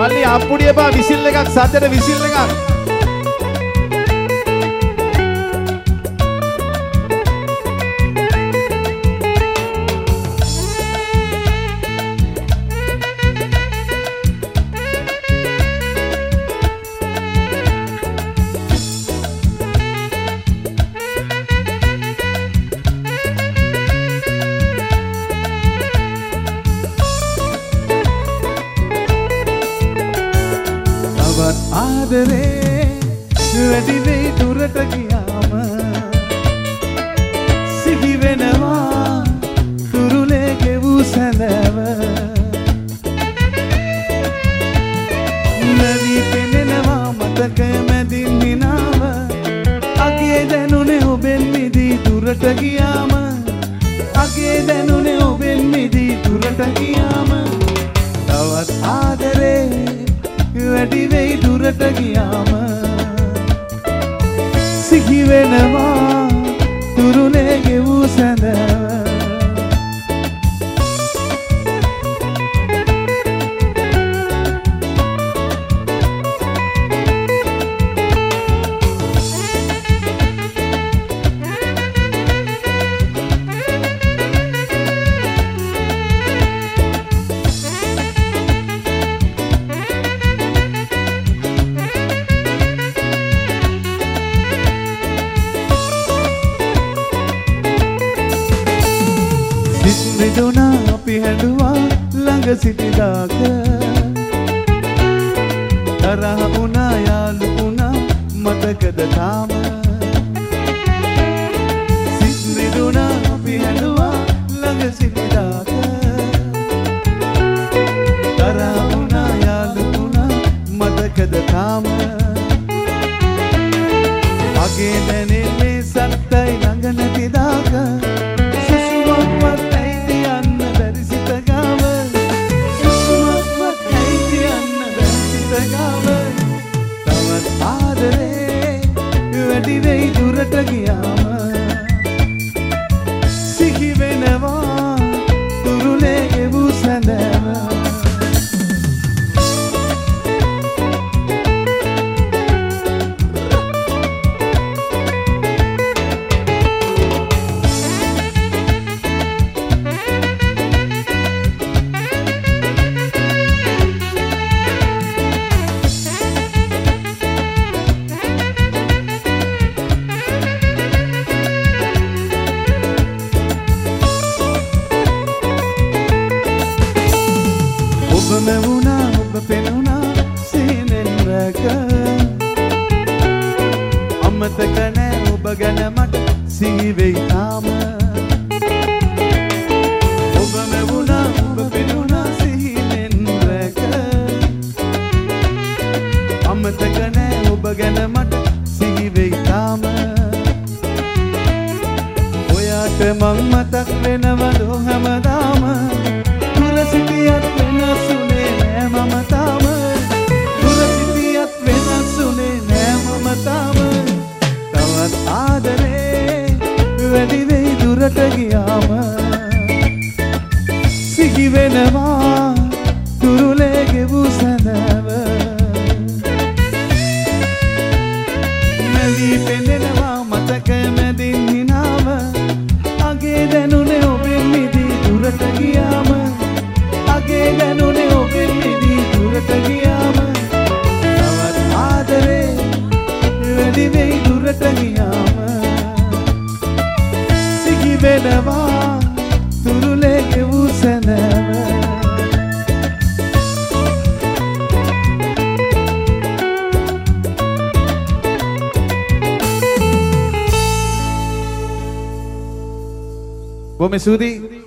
මල්ලි අප්පුඩිය බා විසිල් එකක් සද්දට විසිල් එකක්. ආදරේ වැඩි වෙයි දුරට ගියාම සිහි වෙනවා තුරුලේ ගෙවූ සැඳව නැවි පෙනෙනවා මතකය මැදින් හිනාව අගේ දැනුනේ ඔබෙන් මිදී දුරට ගියාම අගේ දැනුනේ ඔබෙන් මිදී දුරට ගියාම තවත් ආදරේ වැඩි වෙයි දුරට ගියාම සිහි වෙනවා තුරුලේ ගෙවූ සැඳව සිද්දුනා අපි හැඬුවා ළඟ සිටිදාක තරහ වුණා යාළු වුණා මතකද තාම සිද්දුනා අපි හැඬුවා ළඟ සිටිදාක තරහ වුණා යාළු වුණා මතකද තාම අගේ දැනෙන්නේ සත්තයි ළඟ නැතිදාක වැඩි වෙයි දුරට ගියාම සිහි වෙනවා තුරුලේ ගෙවූ සැඳව ඔබම වුණා ඔබ පෙනුණා සිහිනෙන් රැක අමතක නෑ ඔබ ගැන මට සිහි වෙයි තාම ඔබම වුණා ඔබ පෙනුණා සිහිනෙන් රැක අමතක නෑ ඔබ ගැන මට සිහි වෙයි තාම ඔයාට මං මතක් වෙනවද හැමදාම දුර සිටියත් වෙනසුනේ නෑ මම තාම දුර සිටියත් වෙනසුනේ නෑ මම තාම තවත් ආදරේ වැඩි වෙයි දුරට ගියාම සිහි වෙනවා තුරුලේ ගෙවූ සැඳව නැවි පෙනෙනවා මතකය මැදින් හිනාව අගේ දැනුනේ ඔබෙන් මිදී දුරට ගියාම අගේ දැනුනේ ඔබෙන් මිදී දුරට ගියාම තවත් ආදරේ වැඩි වෙයි දුරට ගියාම සිහි වෙනවා තුරුලේ ගෙවූ සැඳව බොහොම ස්තුතියි